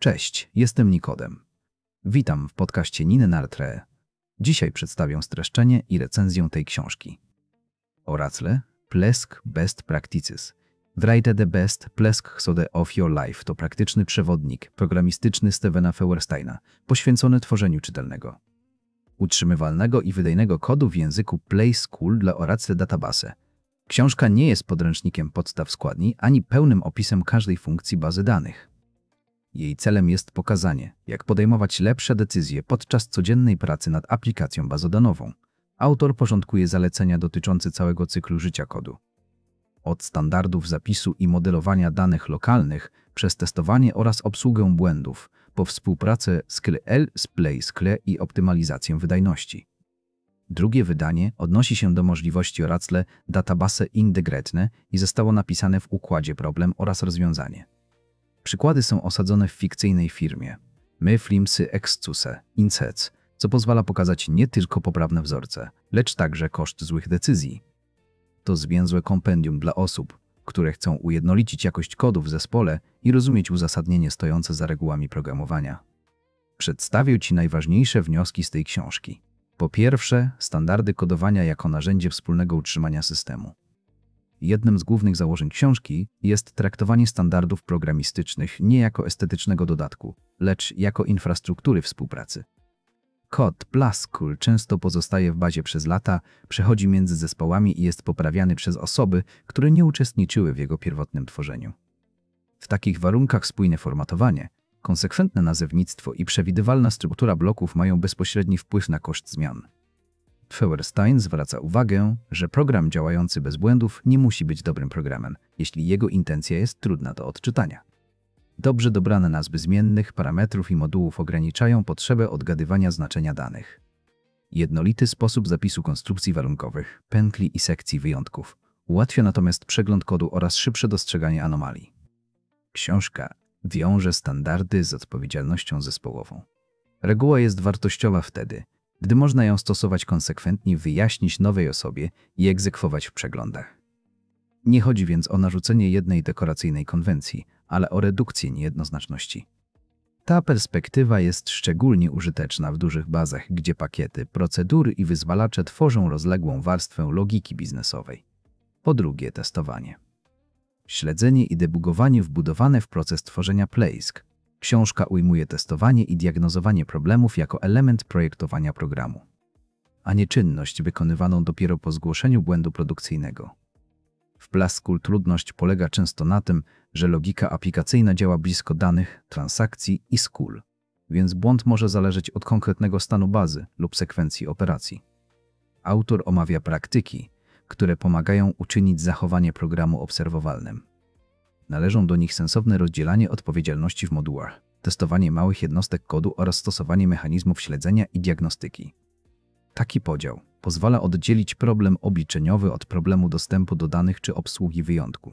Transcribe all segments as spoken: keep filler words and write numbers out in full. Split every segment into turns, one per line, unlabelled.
Cześć, jestem Nikodem. Witam w podcaście Niny Nartre. Dzisiaj przedstawię streszczenie i recenzję tej książki. Oracle Plesk Best Practices. Write the best plesk sode of your life to praktyczny przewodnik programistyczny Stevena Feuersteina, poświęcony tworzeniu czytelnego, utrzymywalnego i wydajnego kodu w języku Play School dla Oracle Database. Książka nie jest podręcznikiem podstaw składni ani pełnym opisem każdej funkcji bazy danych. Jej celem jest pokazanie, jak podejmować lepsze decyzje podczas codziennej pracy nad aplikacją bazodanową. Autor porządkuje zalecenia dotyczące całego cyklu życia kodu. Od standardów zapisu i modelowania danych lokalnych, przez testowanie oraz obsługę błędów, po współpracę z K L z Play School i optymalizację wydajności. Drugie wydanie odnosi się do możliwości Oracle Database Integratne i zostało napisane w układzie problem oraz rozwiązanie. Przykłady są osadzone w fikcyjnej firmie My Flimsy Excuse Incec, co pozwala pokazać nie tylko poprawne wzorce, lecz także koszt złych decyzji. To zwięzłe kompendium dla osób, które chcą ujednolicić jakość kodu w zespole i rozumieć uzasadnienie stojące za regułami programowania. Przedstawię Ci najważniejsze wnioski z tej książki. Po pierwsze, standardy kodowania jako narzędzie wspólnego utrzymania systemu. Jednym z głównych założeń książki jest traktowanie standardów programistycznych nie jako estetycznego dodatku, lecz jako infrastruktury współpracy. Kod Play School często pozostaje w bazie przez lata, przechodzi między zespołami i jest poprawiany przez osoby, które nie uczestniczyły w jego pierwotnym tworzeniu. W takich warunkach spójne formatowanie, konsekwentne nazewnictwo i przewidywalna struktura bloków mają bezpośredni wpływ na koszt zmian. Feuerstein zwraca uwagę, że program działający bez błędów nie musi być dobrym programem, jeśli jego intencja jest trudna do odczytania. Dobrze dobrane nazwy zmiennych, parametrów i modułów ograniczają potrzebę odgadywania znaczenia danych. Jednolity sposób zapisu konstrukcji warunkowych, pętli i sekcji wyjątków ułatwia natomiast przegląd kodu oraz szybsze dostrzeganie anomalii. Książka wiąże standardy z odpowiedzialnością zespołową. Reguła jest wartościowa wtedy, gdy można ją stosować konsekwentnie, wyjaśnić nowej osobie i egzekwować w przeglądach. Nie chodzi więc o narzucenie jednej dekoracyjnej konwencji, ale o redukcję niejednoznaczności. Ta perspektywa jest szczególnie użyteczna w dużych bazach, gdzie pakiety, procedury i wyzwalacze tworzą rozległą warstwę logiki biznesowej. Po drugie, testowanie. Śledzenie i debugowanie wbudowane w proces tworzenia Plesk. Książka ujmuje testowanie i diagnozowanie problemów jako element projektowania programu, a nie czynność wykonywaną dopiero po zgłoszeniu błędu produkcyjnego. W Play School trudność polega często na tym, że logika aplikacyjna działa blisko danych, transakcji i school, więc błąd może zależeć od konkretnego stanu bazy lub sekwencji operacji. Autor omawia praktyki, które pomagają uczynić zachowanie programu obserwowalnym. Należą do nich sensowne rozdzielanie odpowiedzialności w modułach, testowanie małych jednostek kodu oraz stosowanie mechanizmów śledzenia i diagnostyki. Taki podział pozwala oddzielić problem obliczeniowy od problemu dostępu do danych czy obsługi wyjątku.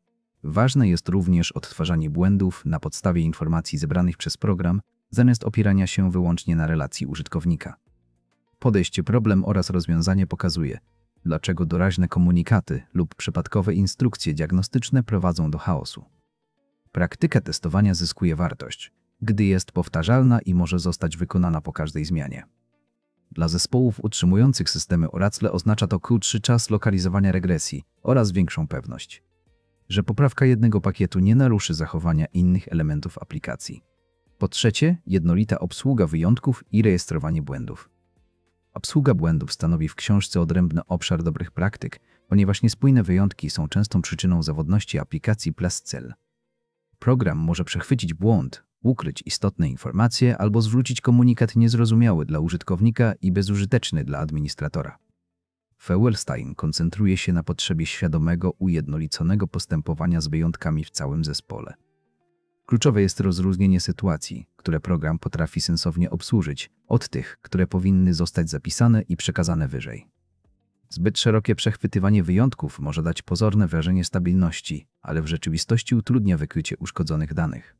Ważne jest również odtwarzanie błędów na podstawie informacji zebranych przez program, zamiast opierania się wyłącznie na relacji użytkownika. Podejście problem oraz rozwiązanie pokazuje, dlaczego doraźne komunikaty lub przypadkowe instrukcje diagnostyczne prowadzą do chaosu. Praktyka testowania zyskuje wartość, gdy jest powtarzalna i może zostać wykonana po każdej zmianie. Dla zespołów utrzymujących systemy Oracle oznacza to krótszy czas lokalizowania regresji oraz większą pewność, że poprawka jednego pakietu nie naruszy zachowania innych elementów aplikacji. Po trzecie, jednolita obsługa wyjątków i rejestrowanie błędów. Obsługa błędów stanowi w książce odrębny obszar dobrych praktyk, ponieważ niespójne wyjątki są częstą przyczyną zawodności aplikacji Play School. Program może przechwycić błąd, ukryć istotne informacje albo zwrócić komunikat niezrozumiały dla użytkownika i bezużyteczny dla administratora. Feuerstein koncentruje się na potrzebie świadomego, ujednoliconego postępowania z wyjątkami w całym zespole. Kluczowe jest rozróżnienie sytuacji, które program potrafi sensownie obsłużyć, od tych, które powinny zostać zapisane i przekazane wyżej. Zbyt szerokie przechwytywanie wyjątków może dać pozorne wrażenie stabilności, ale w rzeczywistości utrudnia wykrycie uszkodzonych danych,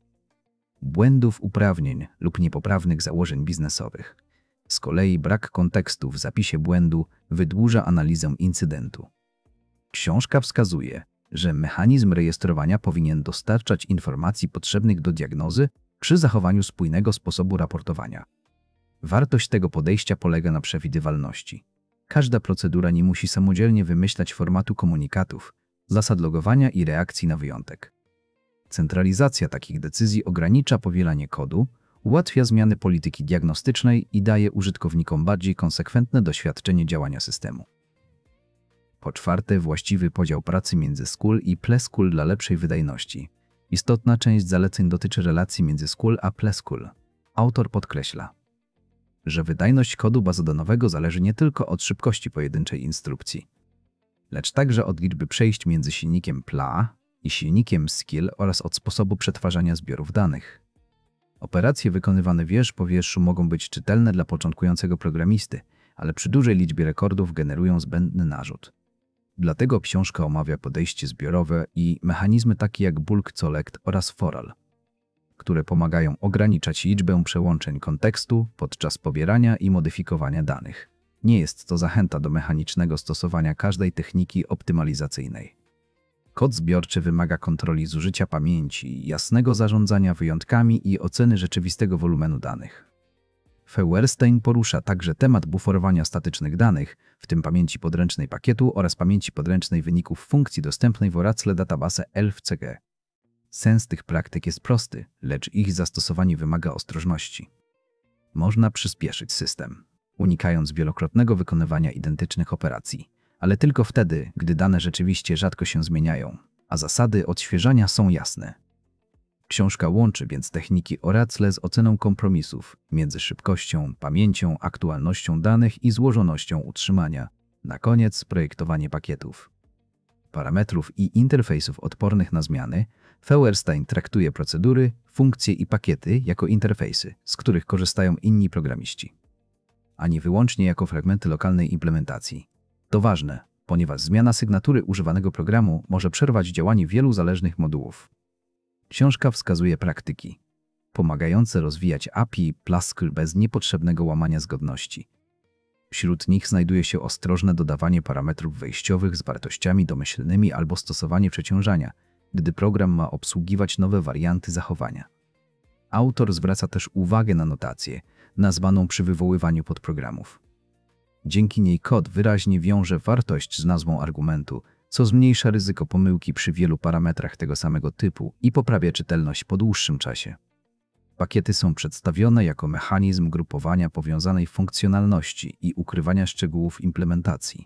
błędów uprawnień lub niepoprawnych założeń biznesowych. Z kolei brak kontekstu w zapisie błędu wydłuża analizę incydentu. Książka wskazuje, że mechanizm rejestrowania powinien dostarczać informacji potrzebnych do diagnozy, przy zachowaniu spójnego sposobu raportowania. Wartość tego podejścia polega na przewidywalności. Każda procedura nie musi samodzielnie wymyślać formatu komunikatów, zasad logowania i reakcji na wyjątek. Centralizacja takich decyzji ogranicza powielanie kodu, ułatwia zmiany polityki diagnostycznej i daje użytkownikom bardziej konsekwentne doświadczenie działania systemu. Po czwarte, właściwy podział pracy między S Q L i P L S Q L dla lepszej wydajności. Istotna część zaleceń dotyczy relacji między S Q L a P L S Q L. Autor podkreśla, że wydajność kodu bazodanowego zależy nie tylko od szybkości pojedynczej instrukcji, lecz także od liczby przejść między silnikiem P L A i silnikiem S Q L oraz od sposobu przetwarzania zbiorów danych. Operacje wykonywane wiersz po wierszu mogą być czytelne dla początkującego programisty, ale przy dużej liczbie rekordów generują zbędny narzut. Dlatego książka omawia podejście zbiorowe i mechanizmy takie jak bulk collect oraz foral, które pomagają ograniczać liczbę przełączeń kontekstu podczas pobierania i modyfikowania danych. Nie jest to zachęta do mechanicznego stosowania każdej techniki optymalizacyjnej. Kod zbiorczy wymaga kontroli zużycia pamięci, jasnego zarządzania wyjątkami i oceny rzeczywistego wolumenu danych. Feuerstein porusza także temat buforowania statycznych danych, w tym pamięci podręcznej pakietu oraz pamięci podręcznej wyników funkcji dostępnej w Oracle Database L W C G. Sens tych praktyk jest prosty, lecz ich zastosowanie wymaga ostrożności. Można przyspieszyć system, unikając wielokrotnego wykonywania identycznych operacji, ale tylko wtedy, gdy dane rzeczywiście rzadko się zmieniają, a zasady odświeżania są jasne. Książka łączy więc techniki Oracle z oceną kompromisów między szybkością, pamięcią, aktualnością danych i złożonością utrzymania. Na koniec projektowanie pakietów, parametrów i interfejsów odpornych na zmiany. Feuerstein traktuje procedury, funkcje i pakiety jako interfejsy, z których korzystają inni programiści, a nie wyłącznie jako fragmenty lokalnej implementacji. To ważne, ponieważ zmiana sygnatury używanego programu może przerwać działanie wielu zależnych modułów. Książka wskazuje praktyki pomagające rozwijać A P I P L S Q L bez niepotrzebnego łamania zgodności. Wśród nich znajduje się ostrożne dodawanie parametrów wejściowych z wartościami domyślnymi albo stosowanie przeciążania, gdy program ma obsługiwać nowe warianty zachowania. Autor zwraca też uwagę na notację, nazwaną przy wywoływaniu podprogramów. Dzięki niej kod wyraźnie wiąże wartość z nazwą argumentu, co zmniejsza ryzyko pomyłki przy wielu parametrach tego samego typu i poprawia czytelność po dłuższym czasie. Pakiety są przedstawione jako mechanizm grupowania powiązanej funkcjonalności i ukrywania szczegółów implementacji.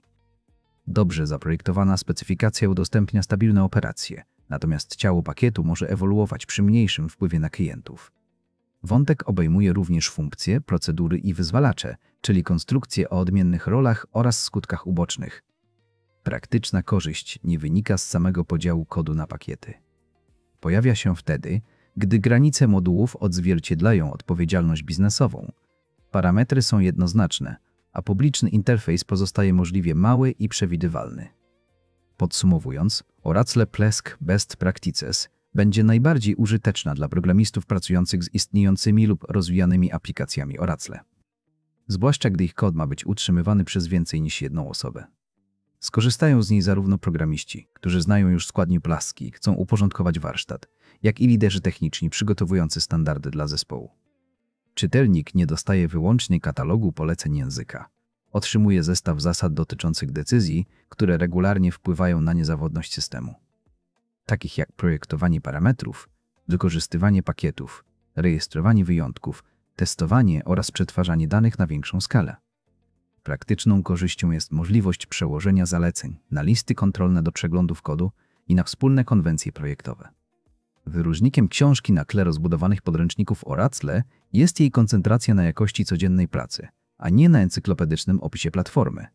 Dobrze zaprojektowana specyfikacja udostępnia stabilne operacje, natomiast ciało pakietu może ewoluować przy mniejszym wpływie na klientów. Wątek obejmuje również funkcje, procedury i wyzwalacze, czyli konstrukcje o odmiennych rolach oraz skutkach ubocznych. Praktyczna korzyść nie wynika z samego podziału kodu na pakiety. Pojawia się wtedy, gdy granice modułów odzwierciedlają odpowiedzialność biznesową. Parametry są jednoznaczne, a publiczny interfejs pozostaje możliwie mały i przewidywalny. Podsumowując, Oracle Plesk Best Practices będzie najbardziej użyteczna dla programistów pracujących z istniejącymi lub rozwijanymi aplikacjami Oracle, zwłaszcza gdy ich kod ma być utrzymywany przez więcej niż jedną osobę. Skorzystają z niej zarówno programiści, którzy znają już składnie Pleski, chcą uporządkować warsztat, jak i liderzy techniczni przygotowujący standardy dla zespołu. Czytelnik nie dostaje wyłącznie katalogu poleceń języka. Otrzymuje zestaw zasad dotyczących decyzji, które regularnie wpływają na niezawodność systemu, takich jak projektowanie parametrów, wykorzystywanie pakietów, rejestrowanie wyjątków, testowanie oraz przetwarzanie danych na większą skalę. Praktyczną korzyścią jest możliwość przełożenia zaleceń na listy kontrolne do przeglądów kodu i na wspólne konwencje projektowe. Wyróżnikiem książki na tle rozbudowanych podręczników Oracle jest jej koncentracja na jakości codziennej pracy, a nie na encyklopedycznym opisie platformy.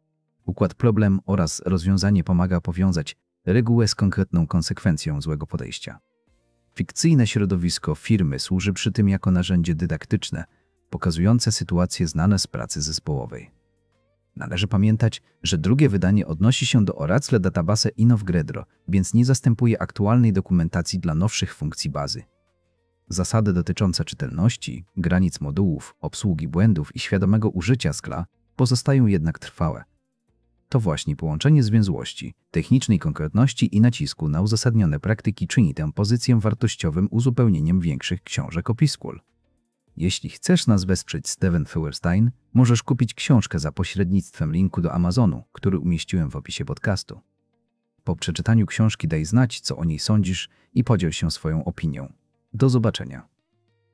Układ problem oraz rozwiązanie pomaga powiązać regułę z konkretną konsekwencją złego podejścia. Fikcyjne środowisko firmy służy przy tym jako narzędzie dydaktyczne, pokazujące sytuacje znane z pracy zespołowej. Należy pamiętać, że drugie wydanie odnosi się do Oracle Database Innovgredro, więc nie zastępuje aktualnej dokumentacji dla nowszych funkcji bazy. Zasady dotyczące czytelności, granic modułów, obsługi błędów i świadomego użycia skla pozostają jednak trwałe. To właśnie połączenie zwięzłości, technicznej konkretności i nacisku na uzasadnione praktyki czyni tę pozycję wartościowym uzupełnieniem większych książek o P-School. Jeśli chcesz nas wesprzeć, Steven Feuerstein, możesz kupić książkę za pośrednictwem linku do Amazonu, który umieściłem w opisie podcastu. Po przeczytaniu książki daj znać, co o niej sądzisz i podziel się swoją opinią. Do zobaczenia.